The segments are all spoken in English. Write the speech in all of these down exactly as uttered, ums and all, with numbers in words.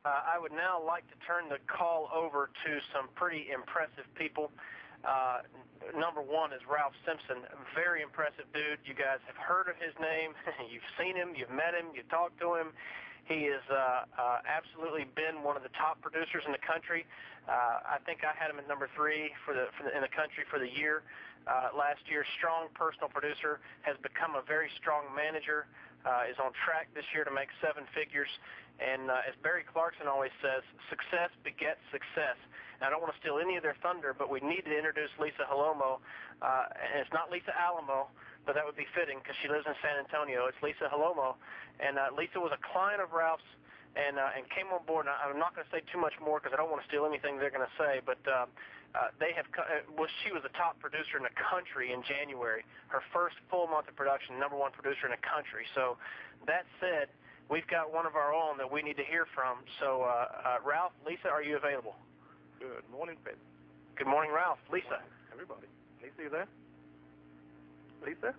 Uh, I would now like to turn the call over to some pretty impressive people. Uh, number one is Ralph Simpson. Very impressive dude. You guys have heard of his name. You've seen him. You've met him. You've talked to him. He has uh, uh, absolutely been one of the top producers in the country. Uh, I think I had him at number three for the, for the in the country for the year. Uh, last year, strong personal producer, has become a very strong manager, uh, is on track this year to make seven figures. And uh, as Barry Clarkson always says, success begets success. And I don't want to steal any of their thunder, but we need to introduce Lisa Halomo. Uh, and it's not Lisa Alamo, but that would be fitting because she lives in San Antonio. It's Lisa Halomo. And uh, Lisa was a client of Ralph's and uh, and came on board. And I'm not going to say too much more because I don't want to steal anything they're going to say, but uh, uh, they have. Uh, well, she was the top producer in the country in January. Her first full month of production, number one producer in the country. So that said, we've got one of our own that we need to hear from. So, uh, uh, Ralph, Lisa, are you available? Good morning, Fred. Good morning, Ralph. Lisa. Morning, everybody. Lisa, you there? Lisa?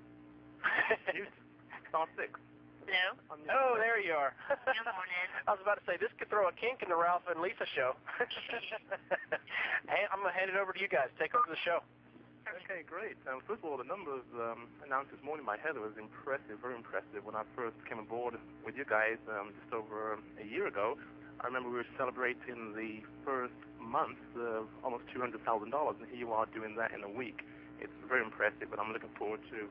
Star six. Hello? Oh, there you are. Good morning. I was about to say, this could throw a kink in the Ralph and Lisa show. Hey, I'm going to hand it over to you guys. Take over the show. Okay, great. Um, first of all, the numbers um, announced this morning by Heather was impressive, very impressive. When I first came aboard with you guys um, just over a year ago, I remember we were celebrating the first month of almost two hundred thousand dollars, and here you are doing that in a week. It's very impressive, but I'm looking forward to,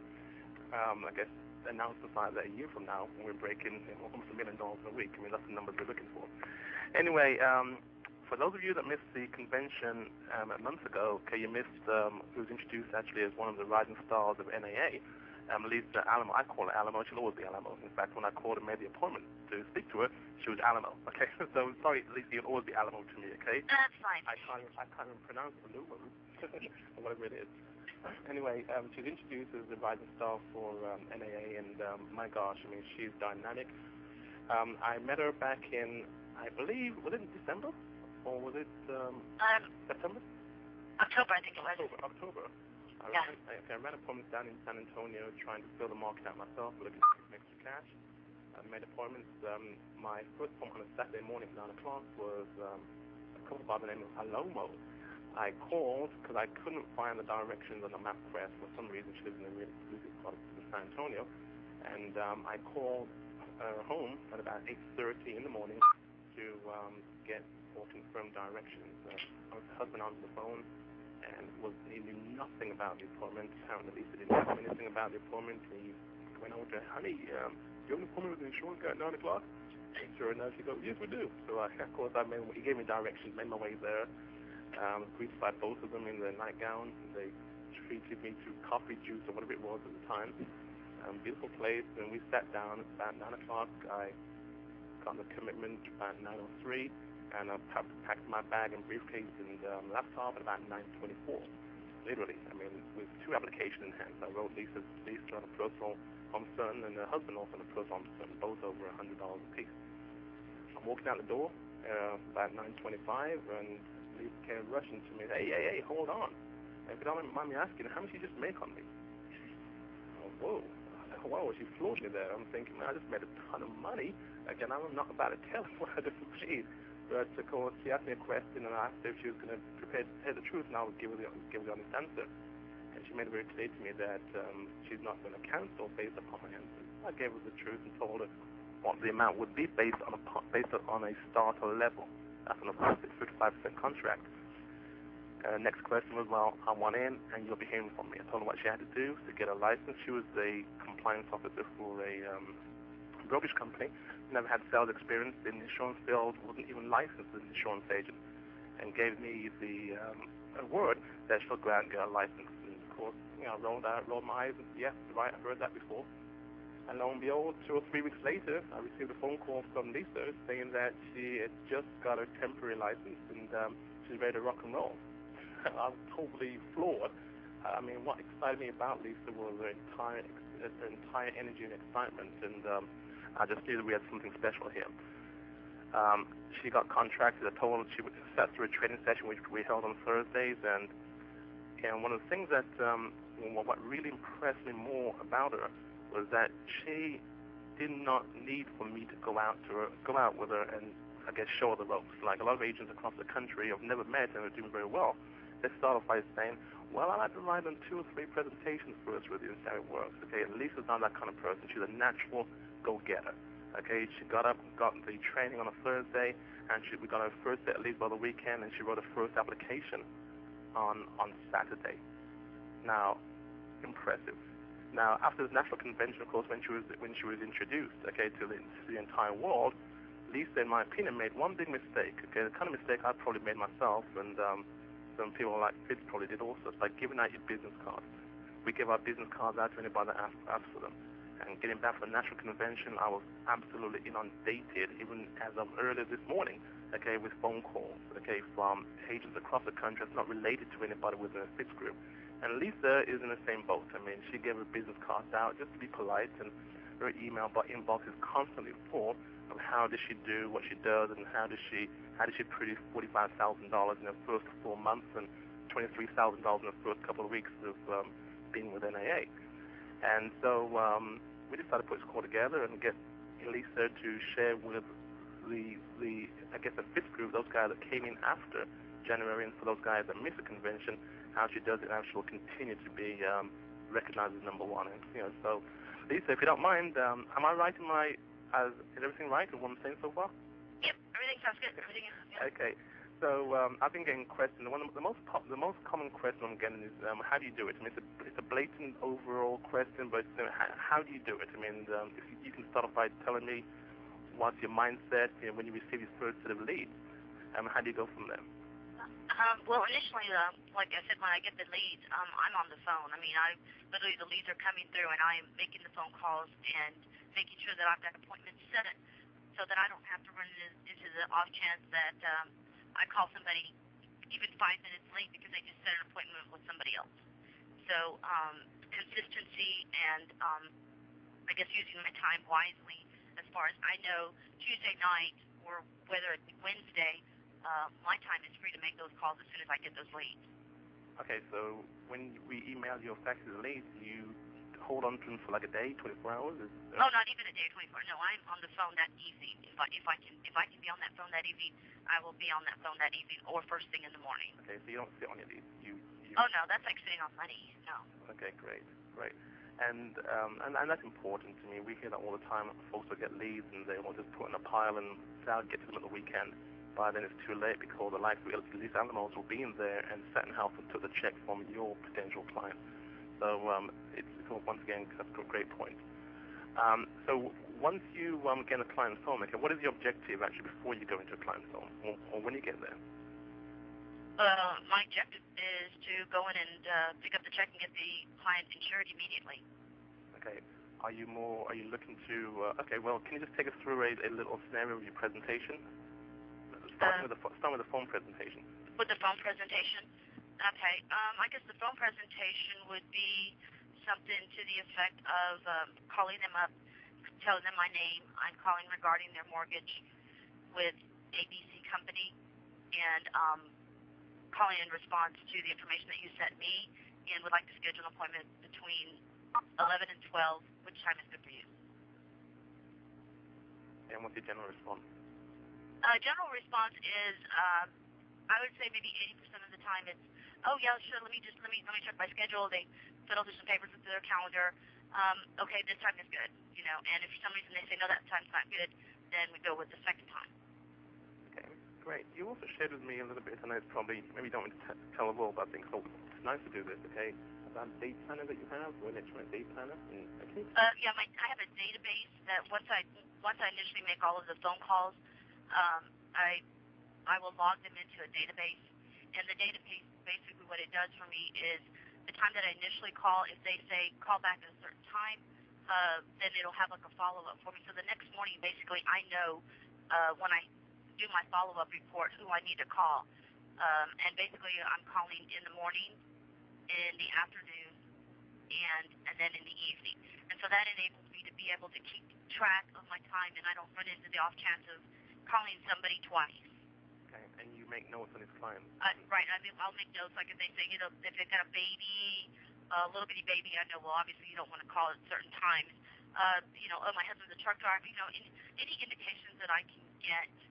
um, I guess, announcements like that a year from now when we're breaking almost a million dollars a week. I mean, that's the numbers we're looking for. Anyway, um, for those of you that missed the convention um, a month ago, okay, you missed um, who was introduced actually as one of the rising stars of N A A, um, Lisa Alamo. I call her Alamo. She'll always be Alamo. In fact, when I called and made the appointment to speak to her, she was Alamo. Okay, so sorry, Lisa, you'll always be Alamo to me. Okay. That's fine. I can't. I can't even pronounce the new one, or whatever it is. Anyway, um, she's introduced as the rising star for um, N A A, and um, my gosh, I mean, she's dynamic. Um, I met her back in, I believe, was it in December? Or was it um, Um, September? October, I think it was. October. October. I, Yeah. ran, I, okay, I ran appointments down in San Antonio trying to fill the market out myself, looking to make some extra cash. I made appointments. Um, my first appointment on a Saturday morning at nine o'clock was um, a couple by the name of Halomo. I called because I couldn't find the directions on the MapQuest. For some reason, she lives in a really exclusive part of San Antonio. And um, I called uh, home at about eight thirty in the morning to um, get or confirm directions. Uh, my husband answered the phone and was he knew nothing about the appointment. Apparently, Lisa didn't know anything about the appointment. He went over to, honey, um, do you have an appointment with the insurance guy at nine o'clock? And sure enough, she goes, yes, we do. So, uh, of course, I made, he gave me directions, made my way there. Um, greeted by both of them in their nightgown. They treated me to coffee, juice, or whatever it was at the time. Um, beautiful place, and we sat down at about nine o'clock. I got the commitment about nine oh three. And I packed my bag and briefcase and um, laptop at about nine twenty-four. Literally, I mean, with two applications in hand. I wrote Lisa, Lisa on a personal home certain and her husband also on a personal home certain, both over one hundred dollars a piece. I'm walking out the door uh, about nine twenty-five, and Lisa came rushing to me. Hey, hey, hey, hold on. And if you don't mind me asking, how much you just make on me? Oh, whoa. Whoa, she floored me there. I'm thinking, man, I just made a ton of money. Again, I'm not about to tell her what I just made. But, of course, she asked me a question, and I asked her if she was going to prepare to say the truth, and I would give her the, give her the honest answer. And she made it very clear to me that um, she's not going to cancel based upon my answer. I gave her the truth and told her what the amount would be based on a, based on a starter level. That's on a fifty-five percent contract. Uh, next question was, well, I want in, and you'll be hearing from me. I told her what she had to do to get a license. She was the compliance officer for a um, brokerage company. Never had sales experience in the insurance field, wasn't even licensed as an insurance agent, and gave me the um, a word that she'll go out and get a license. And of course, you know, I rolled out, rolled my eyes, and yeah, right, I've heard that before. And lo and behold, two or three weeks later, I received a phone call from Lisa saying that she had just got a temporary license and um, she's ready to rock and roll. I was totally floored. I mean, what excited me about Lisa was her entire, her entire energy and excitement, and um, I just knew that we had something special here. Um, she got contracted. I told her she would set through a training session which we held on Thursdays, and and one of the things that um, what really impressed me more about her was that she did not need for me to go out to her, go out with her and I guess, show the ropes. Like a lot of agents across the country I've never met and are doing very well, they start off by saying, well, I'd like to write on two or three presentations first with you and see how it works. Okay, Lisa's not that kind of person. She's a natural go-getter. Okay, she got up, got the training on a Thursday, and she, we got her first at least by the weekend, and she wrote her first application on on Saturday. Now, impressive. Now, after the national convention, of course, when she was when she was introduced, okay, to the, to the entire world, Lisa, in my opinion, made one big mistake. Okay, the kind of mistake I probably made myself, and um, some people like Fitz probably did also, by giving out your business cards. We give our business cards out to anybody that asks, asks for them. And getting back from the national convention, I was absolutely inundated, even as of earlier this morning, okay, with phone calls, okay, from agents across the country that's not related to anybody within a Fitz group. And Lisa is in the same boat. I mean, she gave her business cards out just to be polite, and her email inbox is constantly full of how does she do what she does, and how does she how does she produce forty-five thousand dollars in her first four months and twenty-three thousand dollars in the first couple of weeks of um, being with N A A. And so um, we decided to put this call together and get Lisa to share with the, the I guess, the fifth group, those guys that came in after January, and for those guys that missed the convention, how she does it, and how she will continue to be um, recognized as number one. And, you know, so, Lisa, if you don't mind, um, am I right in my, uh, is everything right in what I'm saying so far? Yep, everything sounds good. Everything is, yeah. Okay. So um, I've been getting questions. One of the most pop, the most common question I'm getting is, um, how do you do it? I mean, it's a, it's a blatant overall question, but you know, how, how do you do it? I mean, um, if you, you can start off by telling me what's your mindset, you know, when you receive your first set of leads, um, how do you go from there? Um, well, initially, uh, like I said, when I get the leads, um, I'm on the phone. I mean, I literally, the leads are coming through, and I am making the phone calls and making sure that I've got appointments set so that I don't have to run into the off chance that um, I call somebody even five minutes late because they just set an appointment with somebody else. So um, consistency and um, I guess using my time wisely, as far as I know, Tuesday night or whether it be Wednesday, uh, my time is free to make those calls as soon as I get those leads. Okay, so when we email you or fax you the leads, you hold on to them for like a day, twenty-four hours? Is, uh, oh, not even a day, twenty-four. No, I'm on the phone that evening. If I if I can if I can be on that phone that evening, I will be on that phone that evening or first thing in the morning. Okay, so you don't sit on your leads. You, you. Oh no, that's like sitting on money. No. Okay, great, great. And, um, and and that's important to me. We hear that all the time. Folks will get leads and they will just put in a pile and say, I'll get to them at the weekend. By then it's too late because the likes of these animals will be in there and sat and help and took the check from your potential client. So um, it's, it's once again that's a great point. Um, so once you um, get a client's home, okay, what is the objective actually before you go into a client's home, or, or when you get there? Uh, my objective is to go in and uh, pick up the check and get the client insured immediately. Okay. Are you more? Are you looking to? Uh, okay. Well, can you just take us through a, a little scenario of your presentation? Starting Uh, with the start with the phone presentation. With the phone presentation. Okay. Um, I guess the phone presentation would be something to the effect of um, calling them up, telling them my name. I'm calling regarding their mortgage with A B C Company, and um, calling in response to the information that you sent me, and would like to schedule an appointment between eleven and twelve. Which time is good for you? And what's your general response? Uh, general response is, um, I would say maybe eighty percent of the time it's, oh yeah, sure. Let me just let me let me check my schedule. They fiddle through some papers into their calendar. Um, okay, this time is good, you know. And if for some reason they say no, that time's not good, then we go with the second time. Okay, great. You also shared with me a little bit, and it's probably maybe you don't want to t- tell the world, but I think so. It's nice to do this. Okay, about a day planner that you have, or an electronic day planner. And, okay. Uh, yeah, my I have a database that once I once I initially make all of the phone calls, um, I I will log them into a database, and the database basically what it does for me is the time that I initially call, if they say call back at a certain time, uh, then it'll have like a follow-up for me. So the next morning, basically, I know uh, when I do my follow-up report who I need to call, um, and basically I'm calling in the morning, in the afternoon, and and then in the evening, and so that enables me to be able to keep track of my time, and I don't run into the off chance of calling somebody twice. Okay, and you make notes on his clients. Uh, right, I mean, I'll make notes, like if they say, you know, if they've got a baby, a little bitty baby, I know, well, obviously you don't want to call at certain times. Uh, you know, oh, my husband's a truck driver, you know, any, any indications that I can get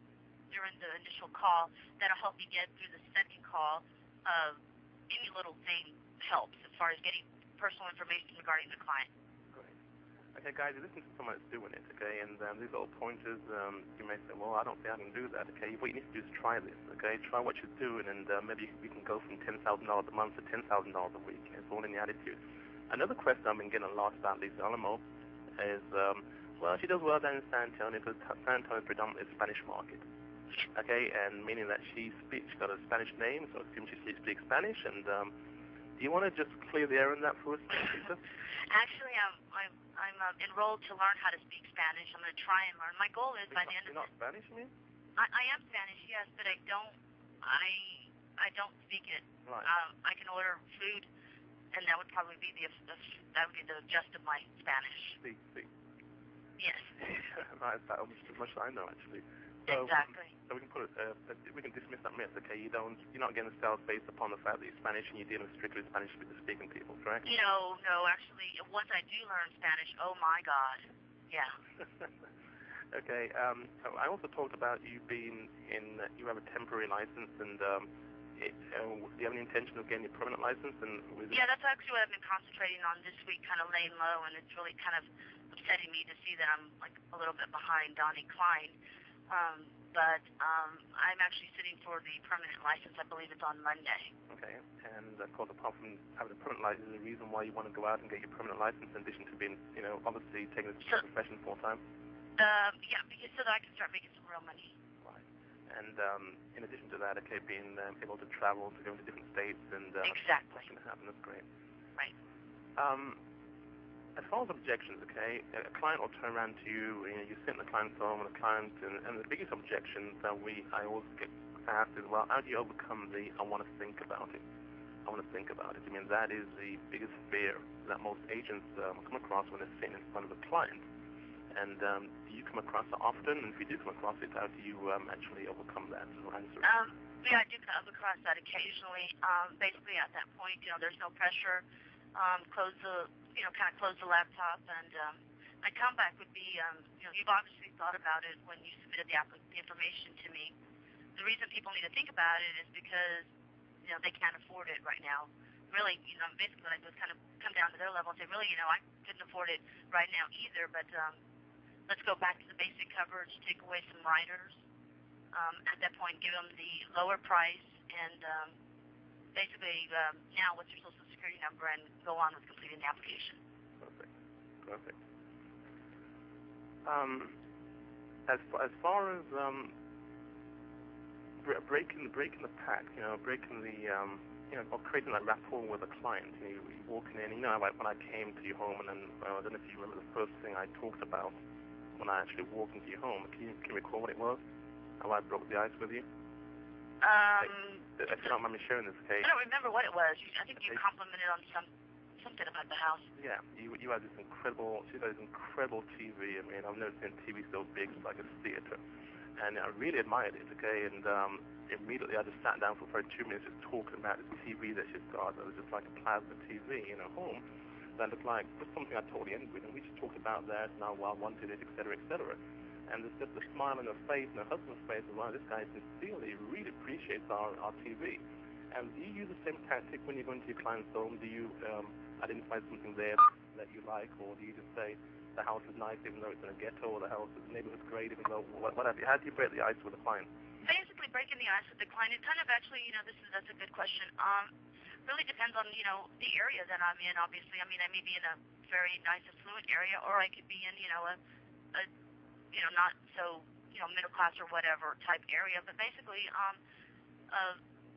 during the initial call that'll help you get through the second call. Uh, any little thing helps as far as getting personal information regarding the client. Great. Okay, guys, you listen to someone that's doing it, okay, and um, these little pointers, um, you may say, well, I don't think I can do that, okay? What you need to do is try this, okay? Try what you're doing, and uh, maybe we can go from ten thousand dollars a month to ten thousand dollars a week. It's all in the attitude. Another question I've been getting a lot about Lisa Alamo is, um, well, she does well down in San Antonio because San Antonio is predominantly a Spanish market, okay, and meaning that she speaks, she's got a Spanish name, so it seems she speaks Spanish, and um, do you want to just clear the air on that for us, Lisa? Actually, I'm I'm I'm uh, enrolled to learn how to speak Spanish. I'm going to try and learn. My goal is You're by not, the end you're of not Spanish, you mean? I, I am Spanish, yes, but I don't I I don't speak it. Right. Um, I can order food, and that would probably be the, the that would be the gist of my Spanish. Speak, speak. Yes. Right, that's almost as much as I know, actually. So, Exactly. So we can put it, uh, we can dismiss that myth, okay? You don't, you're not getting sales based upon the fact that you're Spanish and you're dealing with strictly Spanish-speaking people, correct? No, no, actually, once I do learn Spanish, oh my God, yeah. Okay. Um, I also talked about you being in, uh, you have a temporary license, and um, it, uh, do you have any intention of getting a permanent license? And with Yeah, that's actually what I've been concentrating on this week, kind of laying low, and it's really kind of upsetting me to see that I'm like a little bit behind Donnie Klein. Um, but um, I'm actually sitting for the permanent license. I believe it's on Monday. Okay, and of course, apart from having a permanent license, is the reason why you want to go out and get your permanent license in addition to being, you know, obviously taking this So, profession full time? Um, yeah, because so that I can start making some real money. Right. And um, in addition to that, okay, being um, able to travel to go into different states and uh, Exactly. what's going to happen, that's great. Right. Um, as far as objections, okay, a client will turn around to you, you know, you sit in the client's home and the client, and, and the biggest objection that we, I always get asked is, well, how do you overcome the, I want to think about it? I want to think about it. I mean, that is the biggest fear that most agents um, come across when they're sitting in front of a client. And um, do you come across it often? And if you do come across it, how do you um, actually overcome that answer? Um, yeah, I do come across that occasionally. Um, basically, at that point, you know, there's no pressure. Um, close the, you know, kind of close the laptop, and um, my comeback would be, um, you know, you've obviously thought about it when you submitted the, applic- the information to me. The reason people need to think about it is because, you know, they can't afford it right now. Really, you know, basically what I do is kind of come down to their level and say, really, you know, I couldn't afford it right now either, but um, let's go back to the basic coverage, take away some riders. Um, at that point, give them the lower price, and um, basically um, now what's your social security number, and go on with completing the application. Perfect. Perfect. Um, as far, as far as um, bre- breaking breaking the pack, you know, breaking the um, you know, or creating that rapport with a client. You know, you walking in, you know, like when I came to your home, and then well, I don't know if you remember the first thing I talked about when I actually walked into your home. Can you, can you recall what it was? How I broke the ice with you? Um, Like, if you don't mind me sharing this, okay? I don't remember what it was. You, I think you Okay. complimented on some something about the house. Yeah, you you had this incredible, she had this incredible T V. I mean, I've never seen T V so big, it's like a theater. And I really admired it, okay? And um, immediately I just sat down for probably two minutes just talking about this T V that she's got. It was just like a plasma T V in her home. That looked like just something I totally ended with. And we just talked about that and how I wanted it, et cetera, et cetera. And there's just a smile on her face and her husband's face as well. This guy sincerely really appreciates our, our T V. And do you use the same tactic when you go into your client's home? Do you um, identify something there that you like, or do you just say the house is nice even though it's in a ghetto, or the house, the neighborhood's great even though whatever? How do you break the ice with a client? Basically, breaking the ice with the client. It kind of actually, you know, this is that's a good question. Um, really depends on, you know, the area that I'm in. Obviously, I mean, I may be in a very nice affluent area, or I could be in, you know, a, a you know, not so, you know, middle class or whatever type area. But basically, um, uh.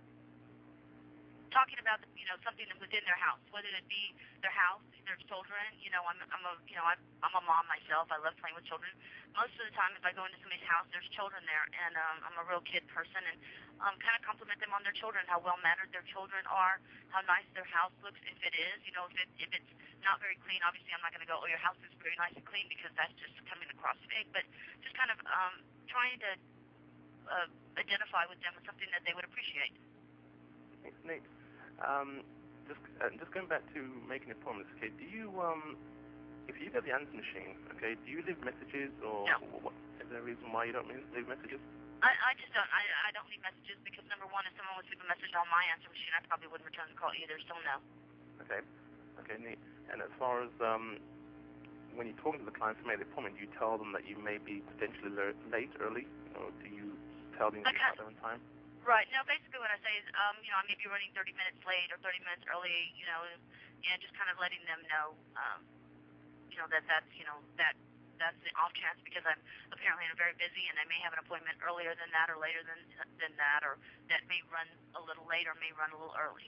talking about, you know, something within their house, whether it be their house, their children. You know, I'm, I'm a, you know, I'm, I'm a mom myself. I love playing with children. Most of the time, if I go into somebody's house, there's children there, and um, I'm a real kid person, and um, kind of compliment them on their children, how well mannered their children are, how nice their house looks. If it is, you know, if it, if it's not very clean, obviously I'm not going to go, oh, your house is very nice and clean, because that's just coming across fake. But just kind of um, trying to uh, identify with them with something that they would appreciate. It's neat. Um, just uh, just going back to making appointments, okay, do you, um, if you get the answer machine, okay, do you leave messages, or No. what, is there a reason why you don't leave messages? I, I just don't, I, I don't leave messages because, number one, if someone was to leave a message on my answer machine, I probably wouldn't return the call either, so no. Okay. Okay, neat. And as far as um, when you're talking to the clients who made the appointment, do you tell them that you may be potentially late, early, or do you tell them that you're out there on time? Right. No, basically what I say is, um, you know, I may be running thirty minutes late or thirty minutes early, you know, and just kind of letting them know, um, you know, that that's, you know, that that's the off chance because I'm apparently very busy and I may have an appointment earlier than that or later than than that, or that may run a little late or may run a little early.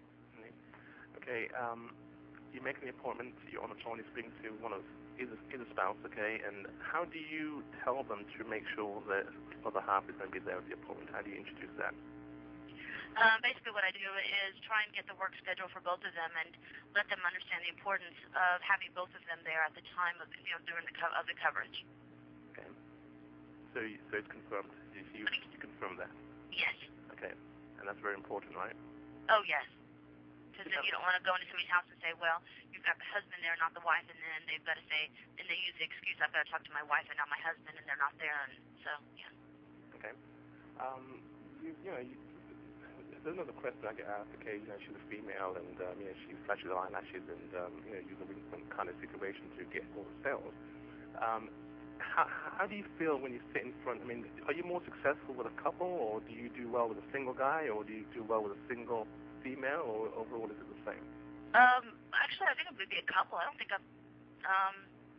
Okay. Um, you make the appointment. You're on the phone. You're speaking to one of either either spouse. Okay. And how do you tell them to make sure that the other half is going to be there at the appointment? How do you introduce that? Um, basically what I do is try and get the work schedule for both of them and let them understand the importance of having both of them there at the time of, you know, during the co- of the coverage. Okay. So, you, so it's confirmed. You, you, you confirm that? Yes. Okay. And that's very important, right? Oh, yes. Because then you don't want to go into somebody's house and say, well, you've got the husband there, not the wife, and then they've got to say, and they use the excuse, I've got to talk to my wife and not my husband, and they're not there, and so, yeah. Okay. Um, you, you know, you, there's another question I get asked, okay, you know, she's a female, and, um, you know, she flashes her eyelashes, and, um, you know, using some kind of situation to get more sales. Um, how, how do you feel when you sit in front? I mean, are you more successful with a couple, or do you do well with a single guy, or do you do well with a single female, or overall is it the same? Um, actually, I think it would be a couple. I don't think I've, um,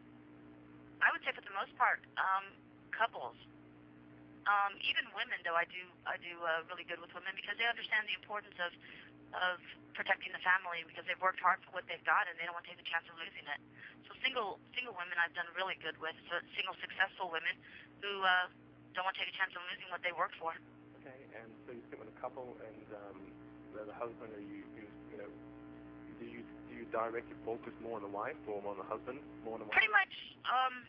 I would say for the most part, um, couples. Um, even women, though, I do, I do uh, really good with women because they understand the importance of, of protecting the family because they've worked hard for what they've got and they don't want to take the chance of losing it. So single, single women I've done really good with. So single successful women who uh, don't want to take a chance of losing what they worked for. Okay, and so you sit with a couple, and um, the, the husband, or you, you, you know, do you do you direct your focus more on the wife or more on the husband, more on the wife? Pretty much. Um,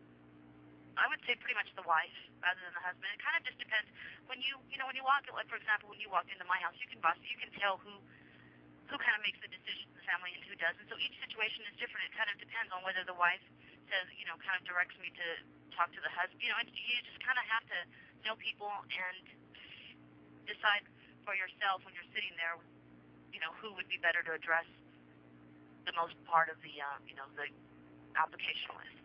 I would say pretty much the wife rather than the husband. It kind of just depends. When you, you know, when you walk, like for example, when you walked into my house, you can bust, you can tell who, who kind of makes the decision in the family and who doesn't. So each situation is different. It kind of depends on whether the wife says, you know, kind of directs me to talk to the husband. You know, it, you just kind of have to know people and decide for yourself when you're sitting there, you know, who would be better to address the most part of the, uh, you know, the application with.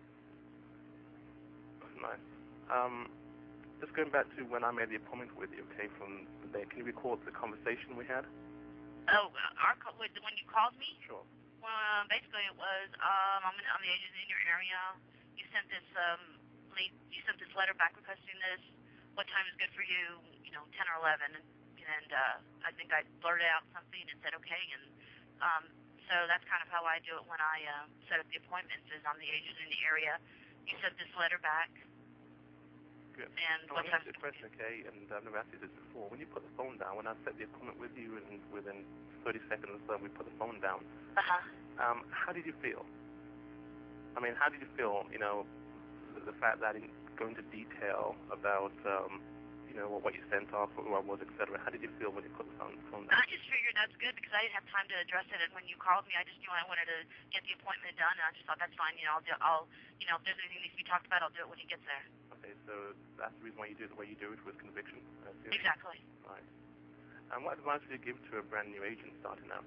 Nice. Um, just going back to when I made the appointment with you, okay, from the day, can you recall the conversation we had? Oh, our call, when you called me? Sure. Well, uh, basically it was, um, I'm, in, I'm the agent in your area. You sent this, um, late, you sent this letter back requesting this. What time is good for you? You know, ten or eleven. And, and uh, I think I blurted out something and said okay. And um, so that's kind of how I do it when I uh, set up the appointments. Is I'm the agent in the area. You sent this letter back. Good. And so what I'm time? Ask you a question, okay, and I've never asked you this before. When you put the phone down, when I set the appointment with you, and within thirty seconds or so, we put the phone down. Uh huh. Um, how did you feel? I mean, how did you feel? You know, the, the fact that I didn't go into detail about, um, you know, what, what you sent off, who I was, et cetera. How did you feel when you put the phone, phone down? I just figured that's good because I didn't have time to address it. And when you called me, I just knew I wanted to get the appointment done, and I just thought that's fine. You know, I'll do, I'll, you know, if there's anything that needs to be talked about, I'll do it when he gets there. Okay, so that's the reason why you do it the way you do it, with conviction. I see. Exactly. Right. And what advice would you give to a brand new agent starting out?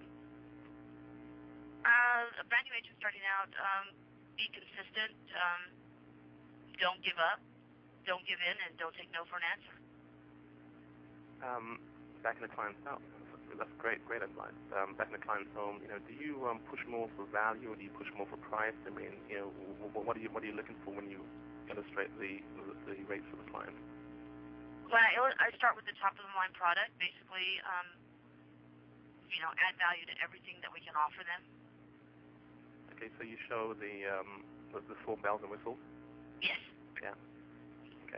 Uh, a brand new agent starting out, um, be consistent. Um, don't give up. Don't give in, and don't take no for an answer. Um, back in the client's home. That's great, great advice. Um, back in the client's home, you know, do you um, push more for value, or do you push more for price? I mean, you know, what are you what are you looking for when you illustrate the the rates for the client? When I, I start with the top of the line product, basically, um, you know, add value to everything that we can offer them. Okay, so you show the um, the, the full bells and whistles. Yes. Yeah. Okay.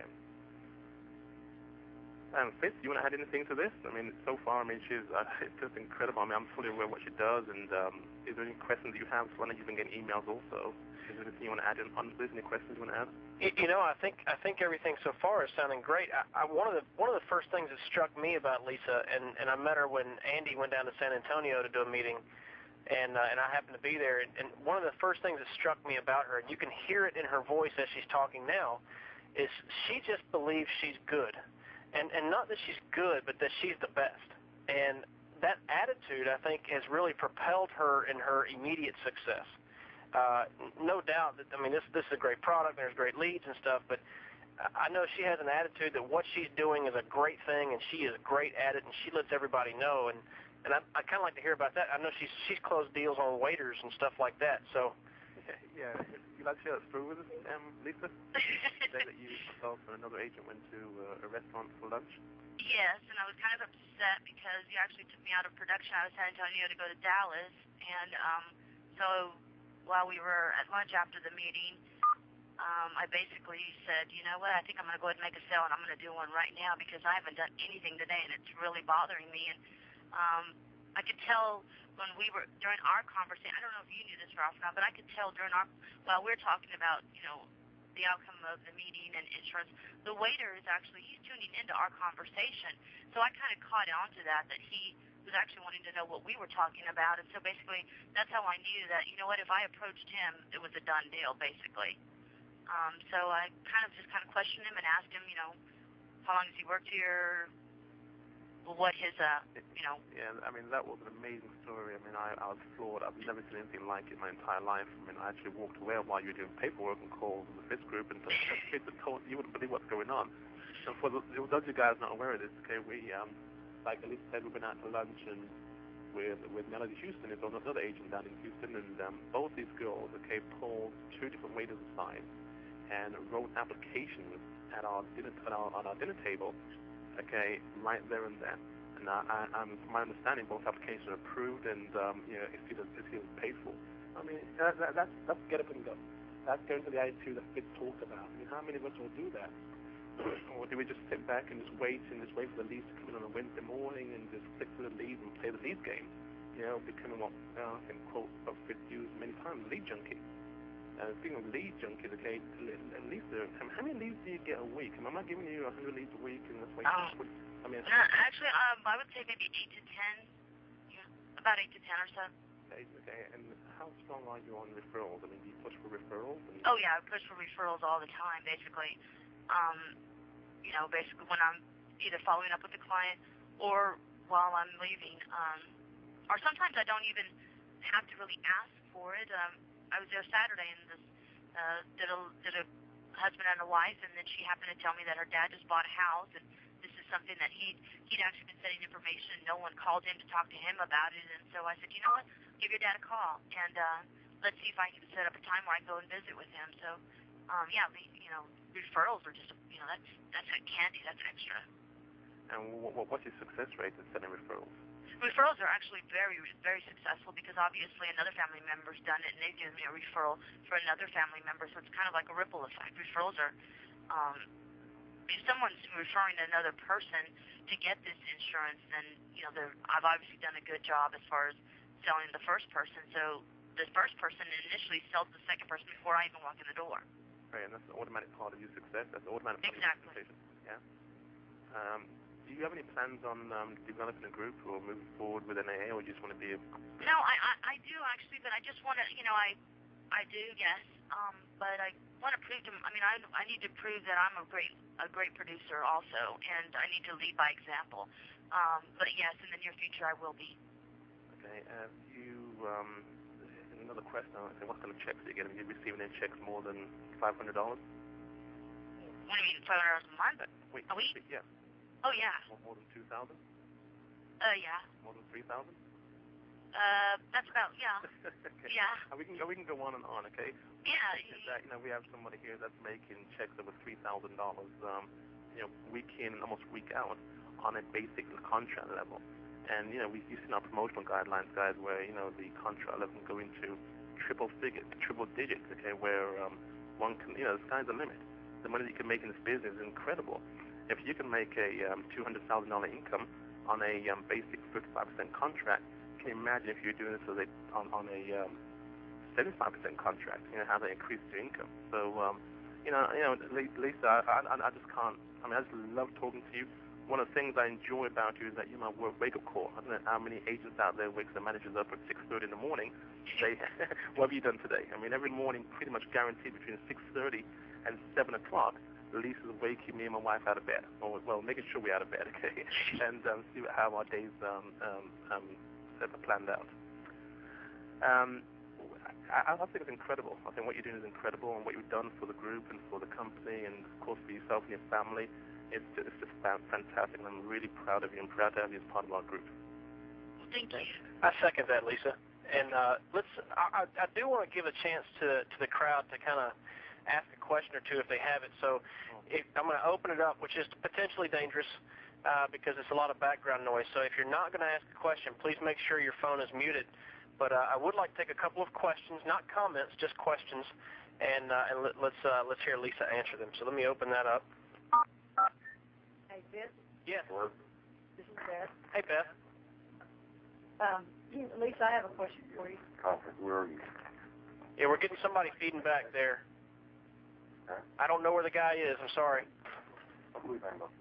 Um, Fitz, do you want to add anything to this? I mean, so far, I mean, she's uh, it's just incredible. I mean, I'm fully aware of what she does, and um, is there any questions that you have? So I know you've been getting emails also. Is there anything you want to add on this? Any questions you want to add? You know, I think I think everything so far is sounding great. I, I, one of the one of the first things that struck me about Lisa, and, and I met her when Andy went down to San Antonio to do a meeting, and uh, and I happened to be there. And, and one of the first things that struck me about her, and you can hear it in her voice as she's talking now, is she just believes she's good. And, and not that she's good, but that she's the best. And that attitude, I think, has really propelled her in her immediate success. Uh, no doubt that, I mean, this, this is a great product, there's great leads and stuff, but I know she has an attitude that what she's doing is a great thing, and she is great at it, and she lets everybody know. And, and I, I kind of like to hear about that. I know she's she's closed deals on waiters and stuff like that. So, yeah, you like to share that story with us, um, Lisa? The day that you yourself and another agent went to uh, a restaurant for lunch. Yes, and I was kind of upset because you actually took me out of production. I was San Antonio to go to Dallas, and um, so while we were at lunch after the meeting, um, I basically said, you know what, I think I'm going to go ahead and make a sale, and I'm going to do one right now because I haven't done anything today, and it's really bothering me. And um, I could tell when we were, during our conversation, I don't know if you knew this, Ralph, or not, but I could tell during our, while we're talking about, you know, the outcome of the meeting and insurance, the waiter is actually, he's tuning into our conversation. So I kind of caught on to that, that he was actually wanting to know what we were talking about. And so basically, that's how I knew that, you know what, if I approached him, it was a done deal, basically. Um, so I kind of just kind of questioned him and asked him, you know, how long has he worked here, what his, uh, you know. Yeah, I mean, that was an amazing story. I mean, I, I was floored. I've never seen anything like it in my entire life. I mean, I actually walked away while you were doing paperwork and calls with the FITS group, and the kids had told you wouldn't believe what's going on. And for the, those of you guys not aware of this, okay, we, um, like Elise said, we've been out to lunch and with with Melody Houston, is another agent down in Houston, and um, both these girls, okay, pulled two different waiters aside and wrote applications at our dinner at our, on our dinner table, okay, right there and then. And I, I, I'm, from my understanding, both applications are approved, and um, you know, it's either it's either paid for. I mean, that, that, that's that's get up and go. That's going to the attitude that FITS talked about. I mean, how many of us will do that? Or do we just sit back and just wait and just wait for the leads to come in on a Wednesday morning and just click to the lead and play the lead game? You know, becoming what uh, I think quote of FITS used many times, lead junkie. Uh, speaking of lead junkies, okay, at least uh, how many leads do you get a week? I mean, I'm not giving you a hundred leads a week, and that's why. Oh. You, I mean, Uh, actually, um, I would say maybe eight to ten. Yeah, about eight to ten or so. okay, okay, and how strong are you on referrals? I mean, do you push for referrals? And Oh yeah, I push for referrals all the time, basically. Um, you know, basically when I'm either following up with the client or while I'm leaving. Um, or sometimes I don't even have to really ask for it. Um, I was there Saturday and this uh, did a did a husband and a wife, and then she happened to tell me that her dad just bought a house, and this is something that he he'd actually been sending information. No one called him to talk to him about it, and so I said, you know what, give your dad a call, and uh, let's see if I can set up a time where I can go and visit with him. So, um, yeah, the, you know, referrals are just, you know, that's that's a candy, that's extra. And what, what's your success rate in sending referrals? Referrals are actually very, very successful because obviously another family member's done it and they've given me a referral for another family member, so it's kind of like a ripple effect. Referrals are, um, if someone's referring another person to get this insurance, then, you know, they're, I've obviously done a good job as far as selling the first person, so the first person initially sells the second person before I even walk in the door. Right, and that's the automatic part of your success. That's the automatic part Exactly. of your success. Yeah. Um, do you have any plans on um, developing a group or moving forward with N A A, or you just want to be a... No, I, I, I do actually, but I just want to, you know, I I do, yes, um, but I want to prove to, I mean, I, I need to prove that I'm a great a great producer also, and I need to lead by example. Um, but yes, in the near future I will be. Okay, uh, you, um, another question, I think, what kind of checks are you getting? Are you receiving any checks more than five hundred dollars? What do you mean, five hundred dollars a month? Uh, wait, A week? Yeah. Oh, yeah. More, more than two thousand Uh, yeah. More than three thousand Uh, that's about, yeah. Okay. Yeah. Uh, we can we can go on and on, okay? Yeah. Because, uh, you know, we have somebody here that's making checks over three thousand dollars, um, you know, week in and almost week out on a basic contract level. And, you know, we, you've seen our promotional guidelines, guys, where, you know, the contract level can go into triple figures, triple digits, okay, where um, one can, you know, the sky's the limit. The money that you can make in this business is incredible. If you can make a um, two hundred thousand dollars income on a um, basic fifty-five percent contract, can you imagine if you're doing this as a, on, on a um, seventy-five percent contract, you know, how they increase your income. So, um, you know, you know, Lisa, I, I, I just can't, I mean, I just love talking to you. One of the things I enjoy about you is that you're my wake-up call. I don't know how many agents out there wakes their managers up at six thirty in the morning, say, what have you done today? I mean, every morning, pretty much guaranteed between six thirty and seven o'clock, Lisa's waking me and my wife out of bed, or well, making sure we're out of bed, okay, and um, see how our days um, um, um, are planned out. Um, I, I think it's incredible. I think what you're doing is incredible, and what you've done for the group and for the company, and of course for yourself and your family, it's just, it's just fantastic. And I'm really proud of you, and proud to have you as part of our group. Well, thank you. I second that, Lisa. And uh, let's. I, I do want to give a chance to to the crowd to kind of ask a question or two if they have it. So if, I'm going to open it up, which is potentially dangerous uh, because it's a lot of background noise. So if you're not going to ask a question, please make sure your phone is muted. But uh, I would like to take a couple of questions, not comments, just questions, and uh, and let, let's uh, let's hear Lisa answer them. So let me open that up. Hey, Beth. Yes. This is Beth. Hey, Beth. Um, Lisa, I have a question for you. Conference, where are you? Yeah, we're getting somebody feeding back there. Huh? I don't know where the guy is. I'm sorry. I believe I'm up.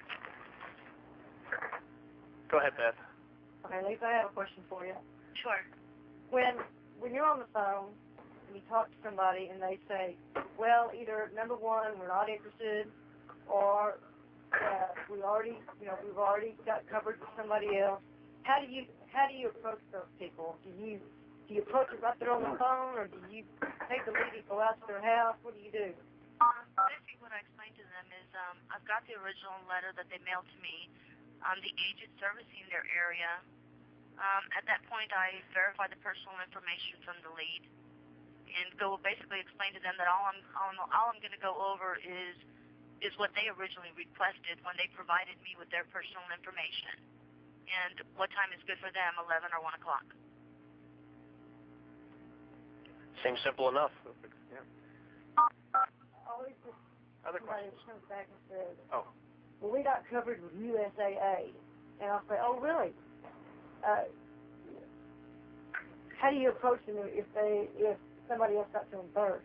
Go ahead, Beth. Okay, Lisa, I have a question for you. Sure. When when you're on the phone and you talk to somebody and they say, well, either number one, we're not interested, or uh, we already, you know, we've already got covered with somebody else. How do you how do you approach those people? Do you do you approach it right there on the phone, or do you take the lead and go out to their house? What do you do? Um, basically what I explained to them is um, I've got the original letter that they mailed to me. I'm the agent servicing their area. Um, at that point, I verify the personal information from the lead and go basically explain to them that all I'm all I'm, all I'm going to go over is is what they originally requested when they provided me with their personal information and what time is good for them, eleven or one o'clock. Seems simple enough. Perfect. Yeah. Always just Other somebody questions? comes back and says, Oh. well, we got covered with U S A A. And I'll say, oh, really? Uh, how do you approach them if they if somebody else got to them first?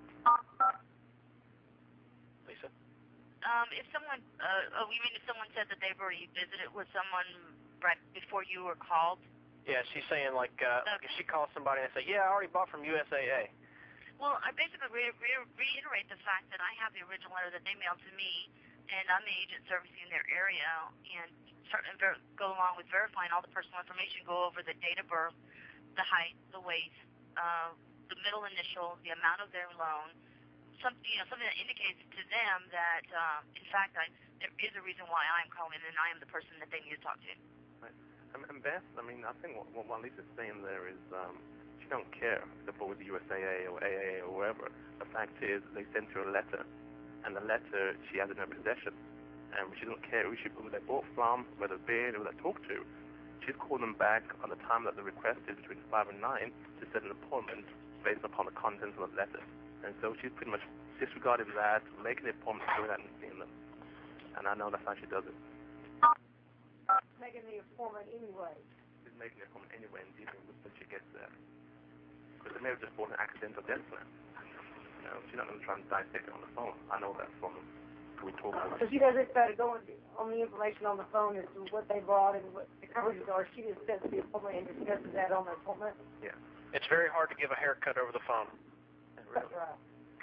Lisa? Um, if someone, uh, oh, you mean if someone said that they've already visited with someone right before you were called? Yeah, she's saying like uh, Okay. if she calls somebody and say, yeah, I already bought from U S A A. Well, I basically re- re- reiterate the fact that I have the original letter that they mailed to me, and I'm the agent servicing their area, and start and ver- go along with verifying all the personal information, go over the date of birth, the height, the weight, uh, the middle initial, the amount of their loan, something, you know, something that indicates to them that, um, in fact, I, there is a reason why I'm calling, and I am the person that they need to talk to. Right. And, and Beth, I mean, I think what, what Lisa's saying there is um, she don't care if they're with the U S A A or A A A or wherever. The fact is they sent her a letter, and the letter she has in her possession. And she doesn't care who, she, who they bought from, where they've been, who they talked to. She's called them back on the time that they requested between five and nine to set an appointment based upon the contents of the letter. And so she's pretty much disregarded that, making the appointment, going out and seeing them. And I know that's how she does it. Making the appointment anyway. She's making the appointment anyway and dealing with when she gets there. Because they may have just bought an accidental death plan. You know, she's not going to try and dissect it on the phone. I know that from we talk about So she doesn't try to go on, on the information on the phone as to what they bought and what the coverages are. She just sets the appointment and discusses that on the appointment. Yeah. It's very hard to give a haircut over the phone. That's right.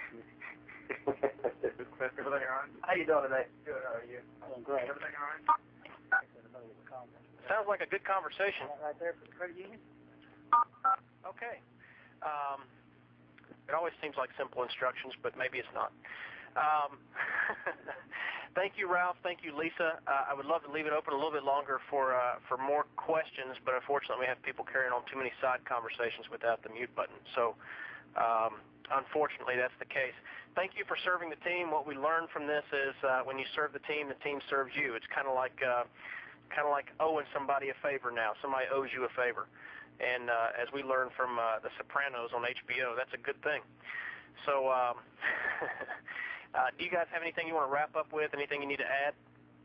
Good question. Everything all right? How you doing today? Good. How are you? Doing great. Everything all right? Sounds like a good conversation. Right there for the credit union. Okay. Um, it always seems like simple instructions, but maybe it's not. Um, thank you, Ralph. Thank you, Lisa. Uh, I would love to leave it open a little bit longer for uh, for more questions, but unfortunately we have people carrying on too many side conversations without the mute button. So um, unfortunately that's the case. Thank you for serving the team. What we learned from this is uh, when you serve the team, the team serves you. It's kind of like uh, kind of like owing somebody a favor now. Somebody owes you a favor. And uh, as we learned from uh, The Sopranos on H B O, that's a good thing. So um, uh, do you guys have anything you want to wrap up with? Anything you need to add?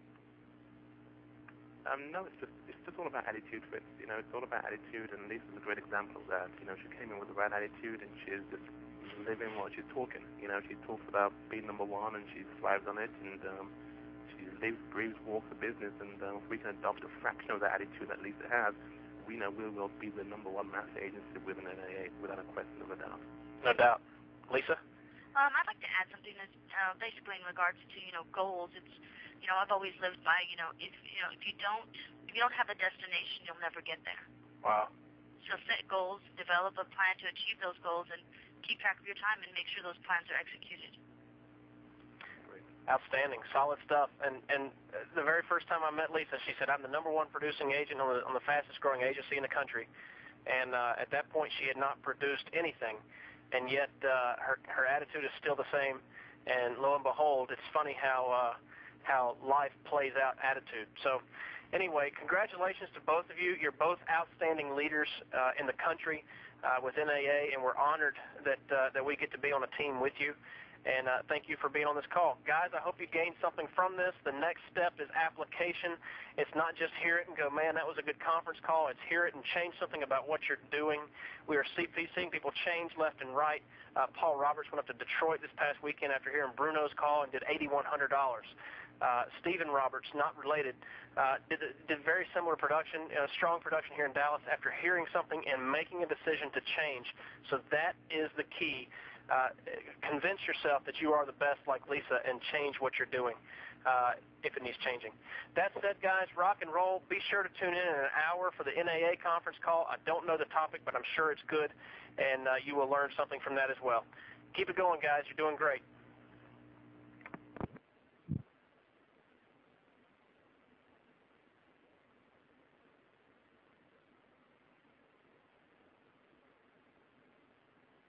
Um, no, it's just it's just all about attitude, Fritz. You know, it's all about attitude, and Lisa's a great example of that. You know, she came in with the right attitude, and she's just living while she's talking. You know, she talks about being number one, and she thrives on it, and um, she lives, breathes, walks the business. And um, if we can adopt a fraction of that attitude that Lisa has, we know we will be the number one mass agency within N A A, without a question of a doubt. No doubt. Lisa? Um, I'd like to add something that's uh, basically in regards to, you know, goals. It's, you know, I've always lived by, you know, if you know, if you don't, if you don't have a destination, you'll never get there. Wow. So set goals, develop a plan to achieve those goals, and keep track of your time and make sure those plans are executed. Outstanding, solid stuff. And and the very first time I met Lisa, she said, "I'm the number one producing agent on the, on the fastest growing agency in the country." And uh, at that point, she had not produced anything, and yet uh, her her attitude is still the same. And lo and behold, it's funny how uh, how life plays out attitude. So, anyway, congratulations to both of you. You're both outstanding leaders uh, in the country uh, with N A A, and we're honored that uh, that we get to be on a team with you. And uh, thank you for being on this call. Guys, I hope you gained something from this. The next step is application. It's not just hear it and go, man, that was a good conference call. It's hear it and change something about what you're doing. We are seeing people change left and right. Uh, Paul Roberts went up to Detroit this past weekend after hearing Bruno's call and did eight thousand one hundred dollars. Uh, Stephen Roberts, not related, uh, did, did very similar production, uh, strong production here in Dallas after hearing something and making a decision to change. So that is the key. Uh, convince yourself that you are the best like Lisa and change what you're doing uh, if it needs changing. That said, guys, rock and roll. Be sure to tune in in an hour for the N A A conference call. I don't know the topic, but I'm sure it's good, and uh, you will learn something from that as well. Keep it going, guys. You're doing great.